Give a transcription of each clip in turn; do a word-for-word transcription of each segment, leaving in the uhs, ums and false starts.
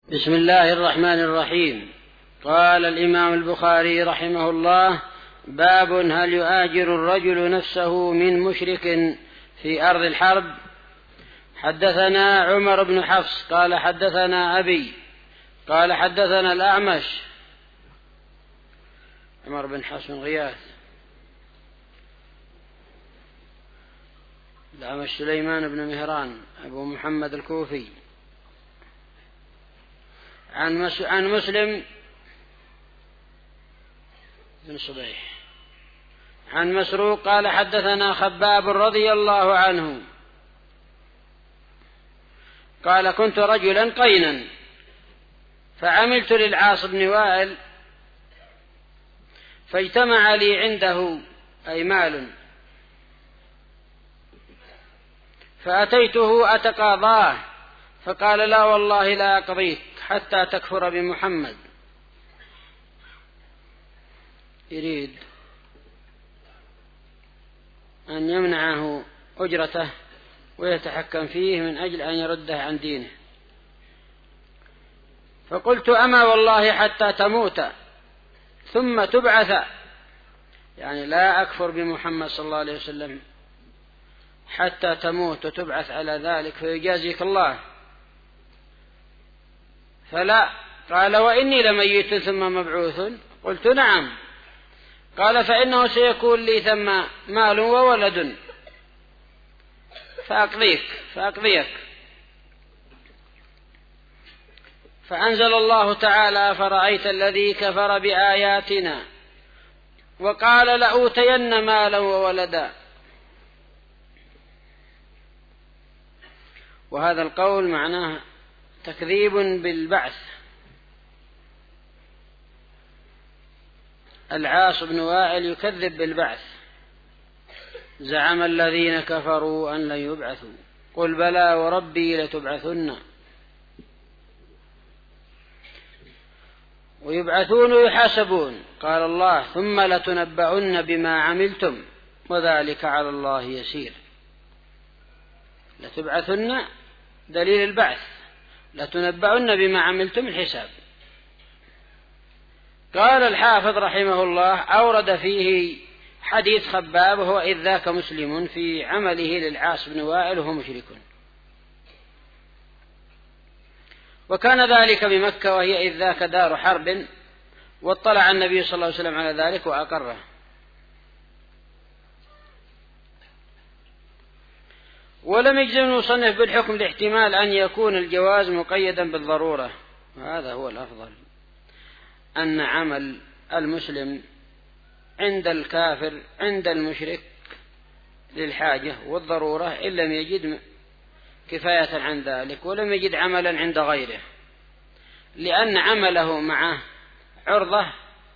بسم الله الرحمن الرحيم. قال الإمام البخاري رحمه الله: باب هل يؤاجر الرجل نفسه من مشرك في أرض الحرب؟ حدثنا عمر بن حفص قال حدثنا أبي قال حدثنا الأعمش عمر بن حفص بن غياث الأعمش سليمان بن مهران أبو محمد الكوفي عن عن مسلم بن صبيح عن مسروق قال حدثنا خباب رضي الله عنه قال: كنت رجلا قينا فعملت للعاص بن وائل فاجتمع لي عنده أي مال، فأتيته أتقاضاه فقال: لا والله لا أقضيك حتى تكفر بمحمد. يريد أن يمنعه أجرته ويتحكم فيه من أجل أن يرده عن دينه. فقلت: أما والله حتى تموت ثم تبعث، يعني لا أكفر بمحمد صلى الله عليه وسلم حتى تموت وتبعث على ذلك فيجازيك الله. فلا. قال: وإني لميت ثم مبعوث؟ قلت: نعم. قال: فإنه سيكون لي ثم مال وولد فأقضيك فأقضيك فأنزل الله تعالى: فرأيت الذي كفر بآياتنا وقال: لأوتين مالا وولدا. وهذا القول معناه تكذيب بالبعث. العاص بن وائل يكذب بالبعث. زعم الذين كفروا أن لن يبعثوا قل بلى وربي لتبعثن ويبعثون ويحاسبون. قال الله: ثم لتنبؤن بما عملتم وذلك على الله يسير. لتبعثن دليل البعث، لتنبؤن بما عملتم الحساب. قال الحافظ رحمه الله: أورد فيه حديث خباب وهو إذ ذاك مسلم في عمله للعاص بن وائل وهو مشرك، وكان ذلك بمكة وهي إذ ذاك دار حرب، واطلع النبي صلى الله عليه وسلم على ذلك وأقره. ولم يجزم المصنف بالحكم لاحتمال أن يكون الجواز مقيدا بالضرورة، وهذا هو الأفضل، أن عمل المسلم عند الكافر عند المشرك للحاجة والضرورة إن لم يجد كفاية عن ذلك ولم يجد عملا عند غيره، لأن عمله معه عرضة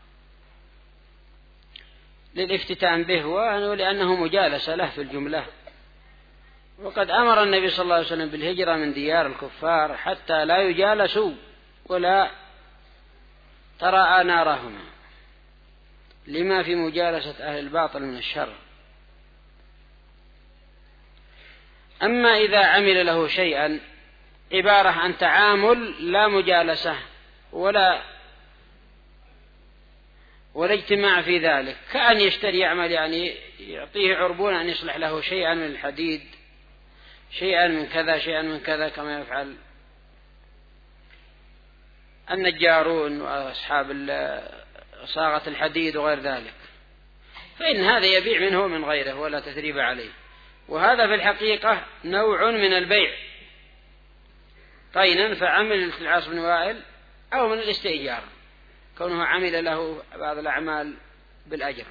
للافتتان به ولأنه مجالسة له في الجملة. وقد أمر النبي صلى الله عليه وسلم بالهجرة من ديار الكفار حتى لا يجالسوا ولا تراءى نارهما لما في مجالسة أهل الباطل من الشر. أما إذا عمل له شيئا عبارة عن تعامل لا مجالسة ولا ولا اجتماع في ذلك، كأن يشتري يعمل، يعني يعطيه عربون أن يصلح له شيئا من الحديد، شيئا من كذا شيئا من كذا، كما يفعل النجارون وأصحاب صاغة الحديد وغير ذلك، فإن هذا يبيع منه من غيره ولا تثريب عليه. وهذا في الحقيقة نوع من البيع قينا فعمل العاص بن وائل، أو من الاستئجار كونه عمل له بعض الأعمال بالأجر،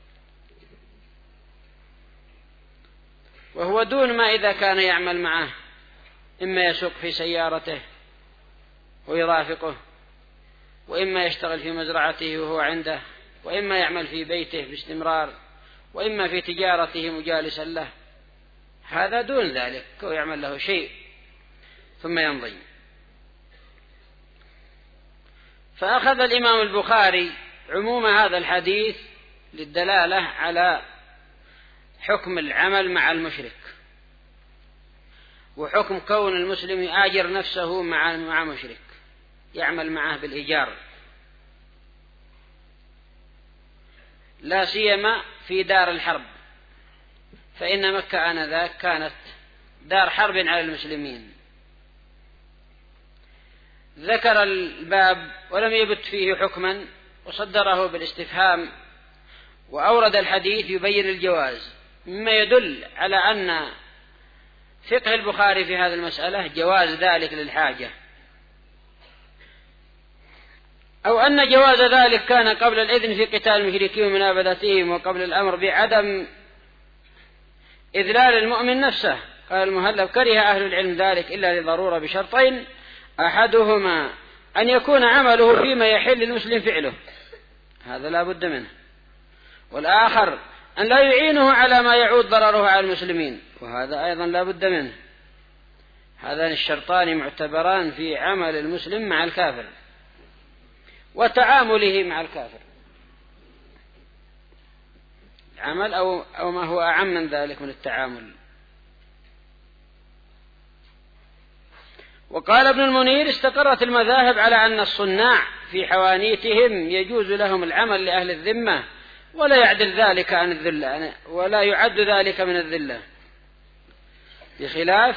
وهو دون ما إذا كان يعمل معه، إما يسوق في سيارته ويرافقه، وإما يشتغل في مزرعته وهو عنده، وإما يعمل في بيته باستمرار، وإما في تجارته مجالسا له. هذا دون ذلك، كو يعمل له شيء ثم يمضي. فأخذ الإمام البخاري عموم هذا الحديث للدلالة على حكم العمل مع المشرك، وحكم كون المسلم يآجر نفسه مع مع مشرك، يعمل معه بالإيجار، لا سيما في دار الحرب، فإن مكة آنذاك كانت دار حرب على المسلمين. ذكر الباب ولم يبت فيه حكما وصدره بالاستفهام، وأورد الحديث يبين الجواز، مما يدل على أن فقه البخاري في هذه المسألة جواز ذلك للحاجة، أو أن جواز ذلك كان قبل الإذن في قتال المشركين ومنابذتهم، وقبل الأمر بعدم إذلال المؤمن نفسه. قال المهلب: كره أهل العلم ذلك إلا لضرورة بشرطين: أحدهما أن يكون عمله فيما يحل المسلم فعله، هذا لا بد منه، والآخر أن لا يعينه على ما يعود ضرره على المسلمين، وهذا أيضا لا بد منه. هذان الشرطان معتبران في عمل المسلم مع الكافر وتعامله مع الكافر، العمل أو, أو ما هو أعم من ذلك من التعامل. وقال ابن المنير: استقرت المذاهب على أن الصناع في حوانيتهم يجوز لهم العمل لأهل الذمة، ولا يعدل ذلك عن الذلة، ولا يعد ذلك من الذلة، بخلاف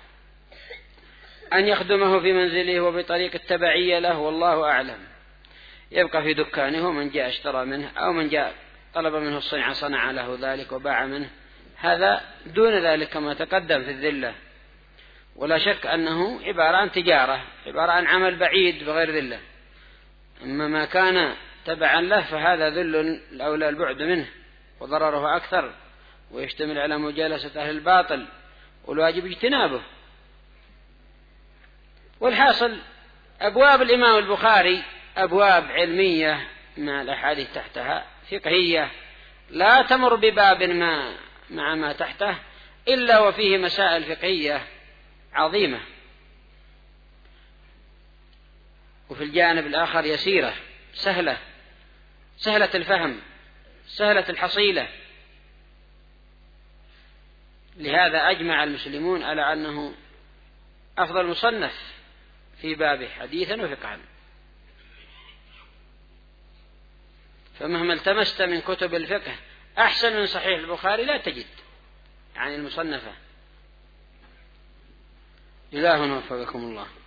أن يخدمه في منزله وبطريق التبعية له، والله أعلم. يبقى في دكانه، من جاء اشترى منه، أو من جاء طلب منه الصنع صنع له ذلك وباع منه، هذا دون ذلك كما تقدم في الذلة. ولا شك أنه عبارة عن تجارة، عبارة عن عمل بعيد بغير ذلة. أما ما كان تبعا له فهذا ذل الأولى البعد منه، وضرره أكثر، ويشتمل على مجالسة أهل الباطل، والواجب اجتنابه. والحاصل أبواب الإمام البخاري أبواب علمية مع الأحاديث تحتها، فقهية، لا تمر بباب ما مع ما تحته إلا وفيه مسائل فقهية عظيمة، وفي الجانب الآخر يسيرة سهلة سهلة الفهم سهلة الحصيلة. لهذا أجمع المسلمون على أنه أفضل مصنف في بابه حديثا وفقها. فمهما التمست من كتب الفقه أحسن من صحيح البخاري لا تجد، يعني المصنفة. إله وفقكم الله.